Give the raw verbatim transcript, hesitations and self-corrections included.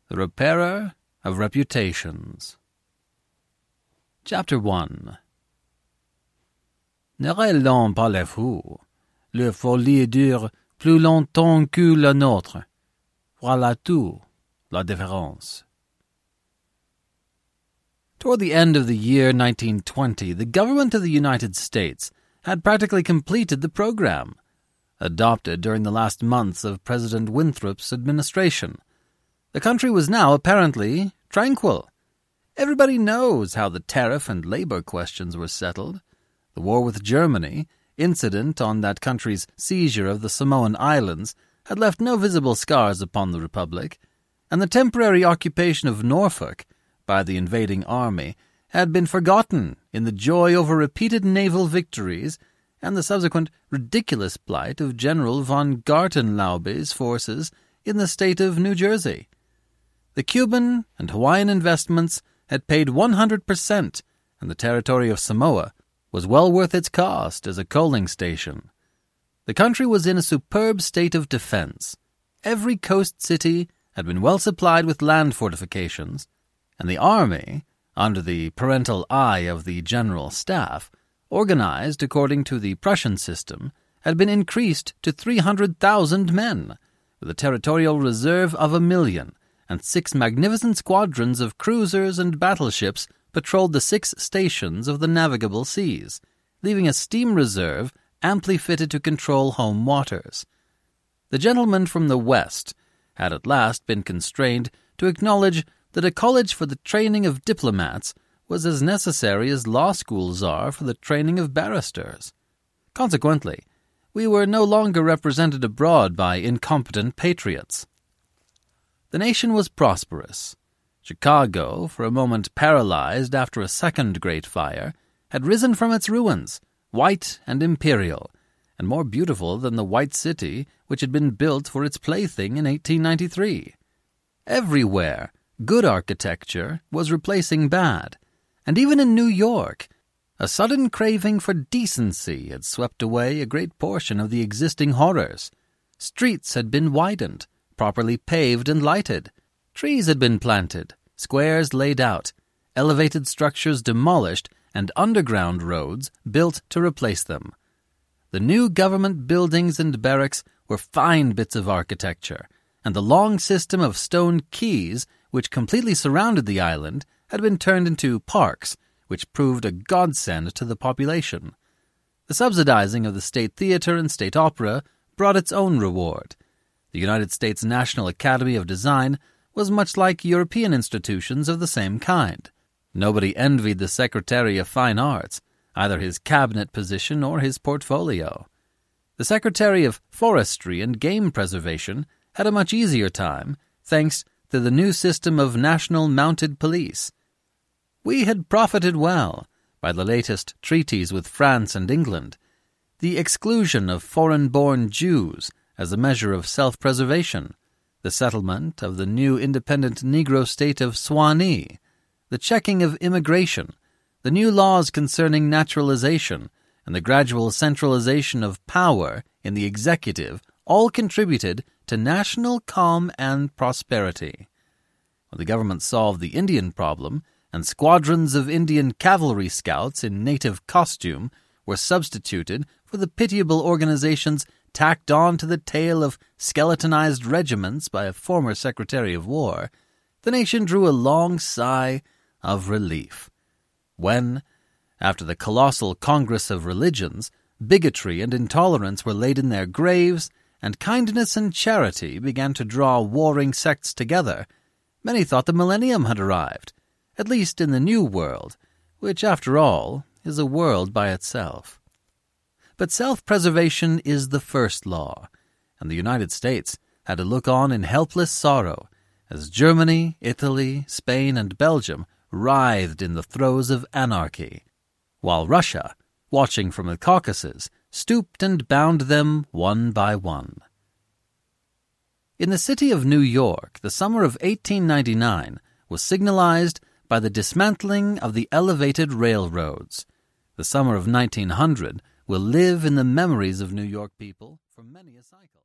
The Repairer of Reputations. Chapter one. Ne rêlons pas les fous. Leur folie dure plus longtemps que la nôtre. Voilà tout, la différence. Toward the end of the year nineteen twenty, the government of the United States had practically completed the program, adopted during the last months of President Winthrop's administration. The country was now apparently tranquil. Everybody knows how the tariff and labor questions were settled. The war with Germany, incident on that country's seizure of the Samoan Islands, had left no visible scars upon the Republic, and the temporary occupation of Norfolk by the invading army had been forgotten in the joy over repeated naval victories and the subsequent ridiculous plight of General von Gartenlaube's forces in the state of New Jersey. The Cuban and Hawaiian investments had paid one hundred percent, and the territory of Samoa was well worth its cost as a coaling station. The country was in a superb state of defense. Every coast city had been well supplied with land fortifications, and the army, under the parental eye of the General Staff, organized according to the Prussian system, had been increased to three hundred thousand men, with a territorial reserve of a million, and six magnificent squadrons of cruisers and battleships patrolled the six stations of the navigable seas, leaving a steam reserve amply fitted to control home waters. The gentlemen from the West had at last been constrained to acknowledge that a college for the training of diplomats was as necessary as law schools are for the training of barristers. Consequently, we were no longer represented abroad by incompetent patriots. The nation was prosperous. Chicago, for a moment paralyzed after a second great fire, had risen from its ruins, white and imperial, and more beautiful than the white city which had been built for its plaything in eighteen ninety-three. Everywhere, good architecture was replacing bad, and even in New York, a sudden craving for decency had swept away a great portion of the existing horrors. Streets had been widened, properly paved and lighted. Trees had been planted, squares laid out, elevated structures demolished, and underground roads built to replace them. The new government buildings and barracks were fine bits of architecture, and the long system of stone quays which completely surrounded the island had been turned into parks, which proved a godsend to the population. The subsidizing of the State Theater and State Opera brought its own reward. The United States National Academy of Design was much like European institutions of the same kind. Nobody envied the Secretary of Fine Arts, either his cabinet position or his portfolio. The Secretary of Forestry and Game Preservation had a much easier time, thanks to the new system of national mounted police. We had profited well by the latest treaties with France and England, the exclusion of foreign-born Jews as a measure of self-preservation, the settlement of the new independent Negro state of Swanee, the checking of immigration, the new laws concerning naturalization, and the gradual centralization of power in the executive all contributed to national calm and prosperity. When the government solved the Indian problem, and squadrons of Indian cavalry scouts in native costume were substituted for the pitiable organizations tacked on to the tail of skeletonized regiments by a former Secretary of War, the nation drew a long sigh of relief. When, after the colossal Congress of Religions, bigotry and intolerance were laid in their graves, and kindness and charity began to draw warring sects together, many thought the millennium had arrived, at least in the New World, which, after all, is a world by itself. But self-preservation is the first law, and the United States had to look on in helpless sorrow as Germany, Italy, Spain, and Belgium writhed in the throes of anarchy, while Russia, watching from the Caucasus, stooped and bound them one by one. In the city of New York, the summer of eighteen ninety-nine was signalized by the dismantling of the elevated railroads. The summer of nineteen hundred will live in the memories of New York people for many a cycle.